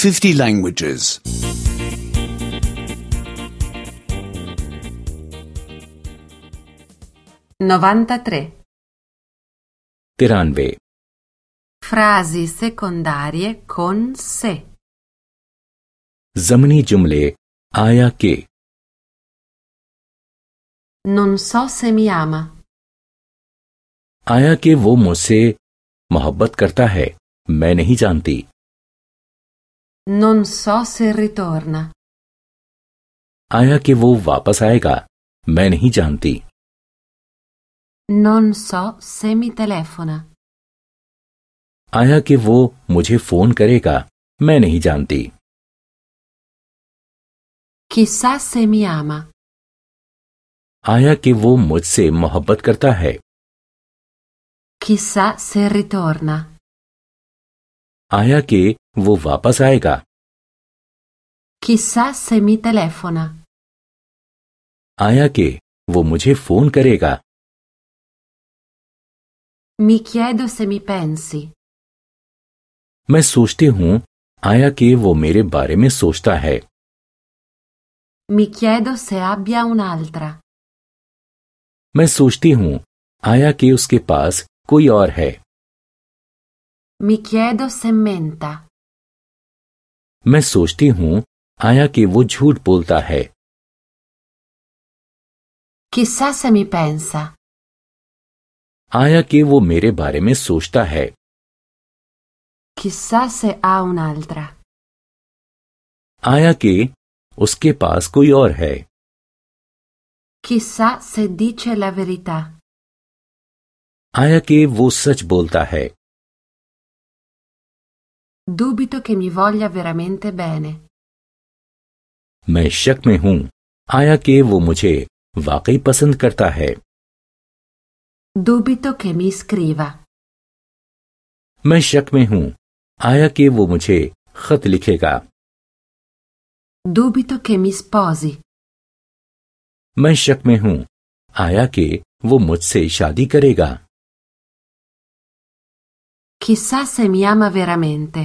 50 languages. 93. 93. Frasi secondarie con se. ज़मनी जुमले आया के. Non so se mi ama. आया कि वो मुझसे मोहब्बत करता है, मैं नहीं जानती. Non so se ritorna. आया कि वो वापस आएगा, मैं नहीं जानती. Non so se mi telefona. आया कि वो मुझे फोन करेगा, मैं नहीं जानती. Chissà se mi ama. आया कि वो मुझसे मोहब्बत करता है. Chissà se ritorna. आया कि वो वापस आएगा. Chissà se mi telefona. आया कि वो मुझे फोन करेगा. Mi chiedo se mi pensi. मैं सोचती हूँ, आया कि वो मेरे बारे में सोचता है. Mi chiedo se abbia un'altra. मैं सोचती हूँ, आया कि उसके पास कोई और है. Mi chiedo se menta. मैं सोचती हूँ, आया कि वो झूठ बोलता है. Chissà se mi pensa. आया कि वो मेरे बारे में सोचता है. Chissà se ha un'altra. आया कि उसके पास कोई और है. Chissà se dice la verità. आया कि वो सच बोलता है. Dubito che mi voglia veramente bene. मैं शक में हूँ, आया कि वो मुझे वाकई पसंद करता है. Dubito che mi scriva. मैं शक में हूँ, आया कि वो मुझे खत लिखेगा. Dubito che mi sposi. मैं शक में हूँ, आया कि वो मुझसे शादी करेगा. Chissà se mi ama veramente.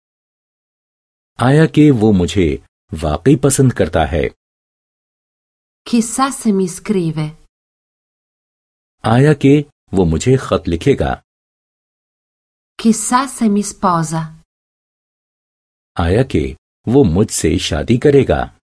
आया कि वो मुझे वाकई पसंद करता है. Chissà se mi scrive. आया कि वो मुझे खत लिखेगा. Chissà se mi sposa. आया कि वो मुझसे शादी करेगा.